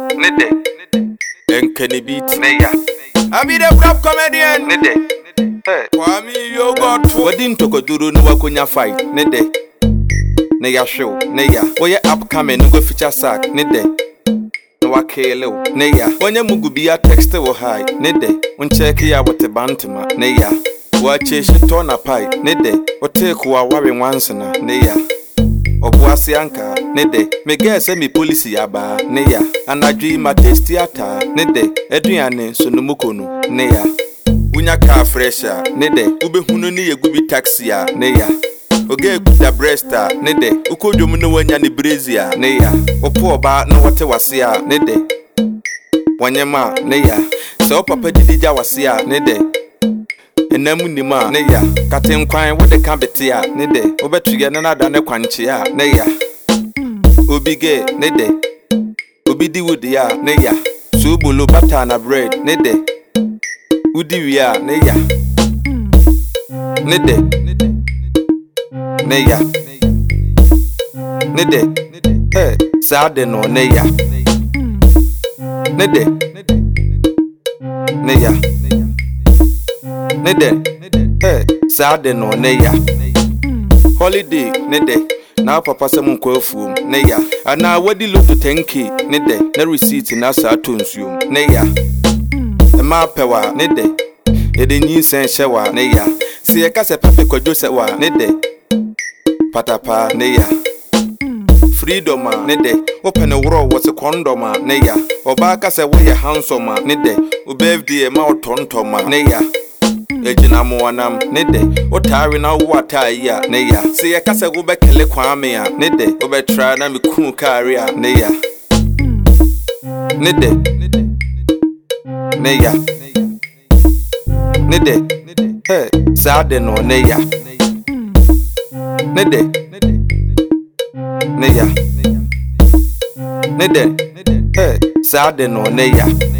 Nide. Kenny beat. Neya. I be the rap comedian. Nide. Hey. Kwame yo God. Wadin tokoduru no wakonya fight. Nide. Neya show. Neya. Oye upcoming go feature sack. Nide. No wakele. Neya. Onye mugubia text wo high. Nide. Uncheck ya wote bantama. Neya. Wache shitona pai. Nide. Oteku wa wawe wansana. Neya. Obuasi anka, nede, me guess me policy yaba, neya, anadwi ma testiata, nede, eduane sonumukonu, neya. Unya car fresher, nede, ubehunu ni yegubi taxia, neya. Oge kuta bresta, nede, ukojomu no wanya ni brezia, neya. Opo oba no wate wasia, nede. Wanyema, neya. Se papa didija wasia, nede. Enemu nima neya katen kwan wo de ka betia ne de obetuye na nada ne kwanchia neya obige ne de obidi wudia neya so bolo butter na bread ne de udi wia neya ne de neya ne de sade no neya ne de neya Nede, sade no neya. Holiday, nede, na papa se mun kwafum, neya. Ana wadi loto 10k, nede, na receipt na sa tonsuum, neya. Ma pewa, nede, ede nyinsen hyewa, neya. Se ye kase pape kwadwo se wa, nede. Patapa, neya. Freedom, nede, open a woro was a condom, neya. Oba kase wo ye handsome, nede. O birthday ma otontoma, neya. Ejina muanam nede otari na wata ya neya se ye kase go bekele kwame ya nede obetra na meku karia neya nede neya nede sade no neya nede neya nede sade no neya